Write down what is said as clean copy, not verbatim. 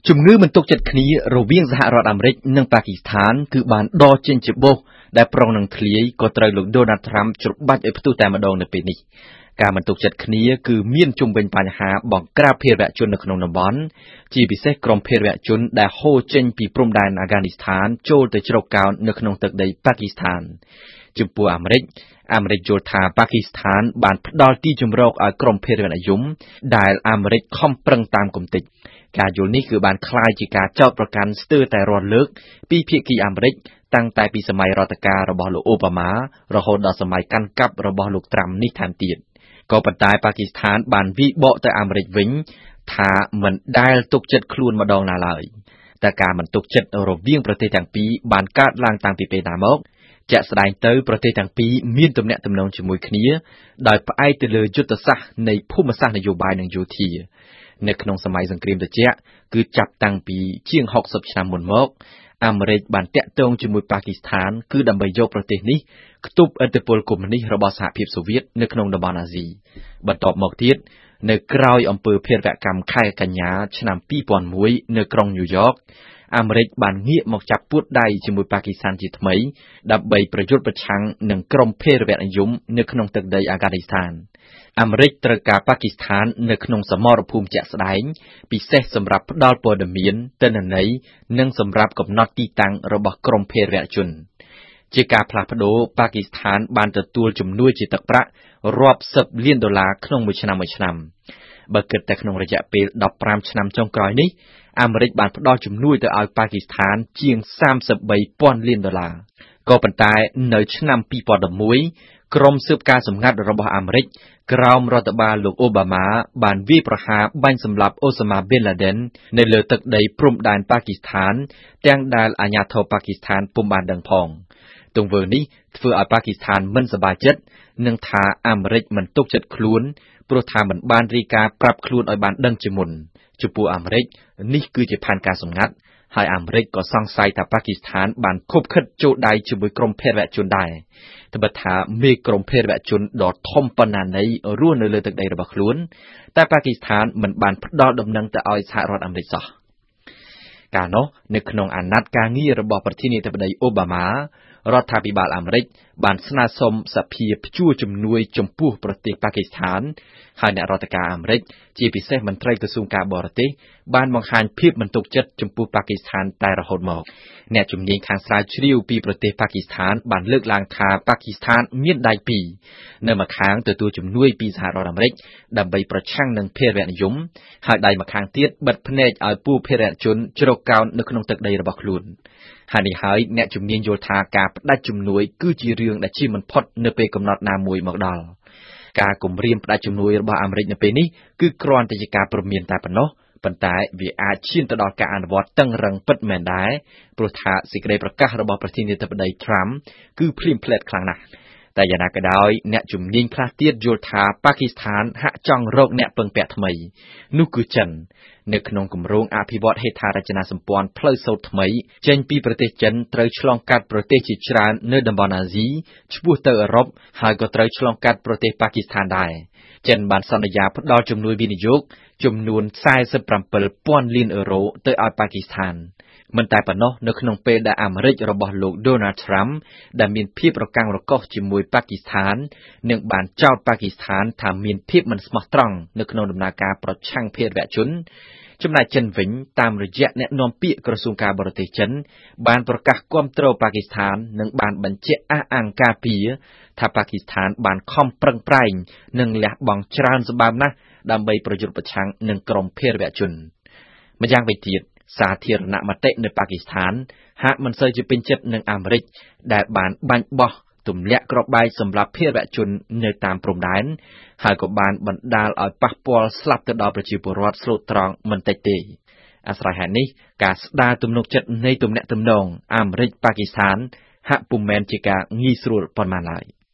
ជំងឺមិនទុកចិត្តគ្នារវាងសហរដ្ឋអាមេរិកនិងប៉ាគីស្ថានគឺបានដកចេញជាបោសដែលប្រងនឹងធ្លាយក៏ត្រូវលោក Donald Trump ច្របាច់ឲ្យផ្ទុះតែម្ដងនៅពេលនេះការមិនទុកចិត្តគ្នាគឺមានជុំវិញបញ្ហាបង្ក្រាបភេរវជននៅក្នុងតំបន់ជាពិសេសក្រុមភេរវជនដែលហូរចេញពីព្រំដែនអាហ្គានីស្ថានចូលទៅជ្រកកោននៅក្នុងទឹកដីប៉ាគីស្ថានចំពោះអាមេរិកយល់ថាប៉ាគីស្ថានបានផ្ដល់ទីជម្រកឲ្យក្រុមភេរវនិយមដែលអាមេរិកខំប្រឹងតាមគំនិតការយល់នេះគឺបានคล้ายជាការចោទប្រកាន់ស្ទើរតែរាល់លើកពីភាគីអាមេរិកតាំងតែពីសម័យរដ្ឋការរបស់លោកអូបាម៉ារហូតដល់សម័យកាន់កាប់របស់លោកត្រាំនេះថែមទៀតក៏ប៉ុន្តែប៉ាគីស្ថានបានវិបកទៅអាមេរិកវិញថាមិនដែលទុកចិត្តខ្លួនម្ដងណាឡើយតែការមិនទុកចិត្តរវាងប្រទេសទាំងពីរបានកើតឡើងតាំងពីពេលណាមកជាក់ស្ដែងទៅប្រទេសទាំងពីរមានទំនាក់ទំនងជាមួយគ្នាដោយផ្អែកទៅលើយុទ្ធសាស្ត្រនៃភូមិសាស្ត្រនយោបាយនិងយោធានៅក្នុងសម័យសង្គ្រាមត្រជាក់គឺចាប់តាំងពីជាង60ឆ្នាំមុនមកអាមេរិកបានតាក់ទងជាមួយប៉ាគីស្ថានគឺដើម្បីយកប្រទេសនេះខ្ទប់ឥទ្ធិពលកុម្មុយនីសរបស់សហភាពសូវៀតនៅក្នុងតំបន់អាស៊ីបន្ទាប់មកទៀតនៅក្រោយអំពើភេរវកម្មខែកញ្ញាឆ្នាំ2001នៅក្រុងញូវយ៉កអាមេរិកបានងាកមកចាប់ពួតដៃជាមួយប៉ាគីស្ថានជាថ្មីដើម្បីប្រយុទ្ធប្រឆាំងនឹងក្រុមភេរវនិយមនៅក្នុងទឹកដីអាហ្គានីស្ថានអាមេរិកត្រូវការប៉ាគីស្ថាននៅក្នុងសមរភូមិជាក់ស្ដែងពិសេសសម្រាប់ផ្ដល់ព័ត៌មានទិន្នន័យនិងសម្រាប់កំណត់ទីតាំងរបស់ក្រុមភេរវជនជាការផ្លាស់ប្ដូរប៉ាគីស្ថានបានទទួលជំនួយជាទឹកប្រាក់រាប់សិបលានដុល្លារក្នុងមួយឆ្នាំបើគិតតែក្នុងរយៈពេល15ឆ្នាំចុងក្រោយនេះអាមេរិកបានផ្ដល់ជំនួយទៅឲ្យប៉ាគីស្ថានជាង33,000 លានដុល្លារក៏ប៉ុន្តែនៅឆ្នាំ2011ក្រុមស៊ើបការសម្ងាត់របស់អាមេរិកក្រោមរដ្ឋបាលលោកអូបាម៉ាបានវាយប្រហារបាញ់សម្លាប់អូសាម៉ាប៊ីនឡាដិននៅលើទឹកដីព្រំដែនប៉ាគីស្ថានទាំងដែលអាជ្ញាធរប៉ាគីស្ថានពុំបានដឹងផងទង្វើនេះធ្វើឲ្យប៉ាគីស្ថានមិនសប្បាយចិត្តនិងថាអាមេរិកមិនទុកចិត្តខ្លួនព្រោះថាមិនបានរាយការណ៍ប្រាប់ខ្លួនឲ្យបានដឹងជាមុនចំពោះអាមេរិកនេះគឺជាផែនការសម្ងាត់ហើយអាមេរិកក៏សង្ស័យថាប៉ាគីស្ថានបានខົບខិតចូលដៃជាមួយក្រុមភេរវជនដែរត្បិតថាមេក្រុមភេរវជនដ៏ធំប៉ុណ្ណាណីរស់នៅលើទឹកដីរបស់ខ្លួនតែប៉ាគីស្ថានមិនបានផ្ដល់ដំណឹងទៅឲ្យសហរដ្ឋអាមេរិកសោះកាលនោះនៅក្នុងអាណត្តិការងាររបស់ប្រធានាធិបតីអូបាម៉ារដ្ឋាភិបាលអាមេរិកបានស្នើសុំសភាព្យួរជំនួយចំពោះប្រទេសប៉ាគីស្ថានហើយអ្នករដ្ឋការអាមេរិកជាពិសេសមន្ត្រីក្រសួងការបរទេសបានបង្ហាញភាពមិនទុកចិត្តចំពោះប៉ាគីស្ថានតែរហូតមកអ្នកជំនាញខាងស្រាវជ្រាវពីប្រទេសប៉ាគីស្ថានបានលើកឡើងថាប៉ាគីស្ថានមានដៃពីរនៅម្ខាងទទួលជំនួយពីសហរដ្ឋអាមេរិកដើម្បីប្រឆាំងនឹងភេរវនិយមហើយដៃម្ខាងទៀតបិទភ្នែកឲ្យពួកភេរវជនជ្រកកោននៅក្នុងទឹកដីរបស់ខ្លួនហើយនេះហើយអ្នកជំនាញយល់ថាការផ្ដាច់ជំនួយគឺជារឿងដែលជាមិនផុតនៅពេលកំណត់ណាមួយមកដល់ការគំរាមផ្ដាច់ជំនួយរបស់អាមេរិកនៅពេលនេះគឺគ្រាន់តែជាការព្រមានតែប៉ុណ្ណោះប៉ុន្តែវាអាចឈានទៅដល់ការអនុវត្តតឹងរឹងពិតមែនដែរព្រោះថាសេចក្តីប្រកាសរបស់ប្រធានាធិបតី Trump គឺភ្លាមភ្លែតខ្លាំងណាស់តែយ៉ាងណាក៏ដោយអ្នកជំនាញខ្លះទៀតយល់ថាប៉ាគីស្ថានហាក់ចង់រកអ្នកពឹងពាក់ថ្មីនោះគឺចិននៅក្នុងគម្រោងអភិវឌ្ឍហេដ្ឋារចនាសម្ព័ន្ធផ្លូវសូត្រថ្មីចេញពីប្រទេសចិនត្រូវឆ្លងកាត់ប្រទេសជាច្រើននៅតំបន់អាស៊ីឆ្ពោះទៅអឺរ៉ុបហើយក៏ត្រូវឆ្លងកាត់ប្រទេសប៉ាគីស្ថានដែរចិនបានសន្យាផ្ដល់ជំនួយវិនិយោគចំនួន 47,000 លានអឺរ៉ូទៅឲ្យប៉ាគីស្ថានមិនតែប៉ុណ្ណោះនៅក្នុងពេលដែលអាមេរិករបស់លោក Donald Trump ដែលមានភាពរកាំងរកូសជាមួយប៉ាគីស្ថាននិងបានចោទប៉ាគីស្ថានថាមានភាពមិនស្មោះត្រង់នៅក្នុងដំណើរការប្រឆាំងភេរវជនចំណែកចិនវិញតាមរយៈអ្នកនាំពាក្យក្រសួងការបរទេសចិនបានប្រកាសគាំទ្រប៉ាគីស្ថាននិងបានបញ្ជាក់អះអាងការពារថាប៉ាគីស្ថានបានខំប្រឹងប្រែងនិងលះបង់ច្រើនសម្បើមណាស់ដើម្បីប្រយុទ្ធប្រឆាំងនឹងក្រុមភេរវជនម្យ៉ាងវិញទៀតសាធារណមតិនៅប៉ាគីស្ថានហាក់មិនសូវជាពេញចិត្តនឹងអាមេរិកដែលបានបាញ់បោះទម្លាក់គ្រាប់បែកសម្រាប់ភេរវជននៅតាមព្រំដែនហើយក៏បានបណ្ដាលឲ្យប៉ះពាល់ស្លាប់ទៅដល់ប្រជាពលរដ្ឋស្លូតត្រង់មិនតិចទេអាស្រ័យហេតុនេះការស្ដារទំនុកចិត្តនៃទំនាក់ទំនងអាមេរិកប៉ាគីស្ថានហាក់ពុំមែនជាការងាយស្រួលប៉ុន្មានឡើយ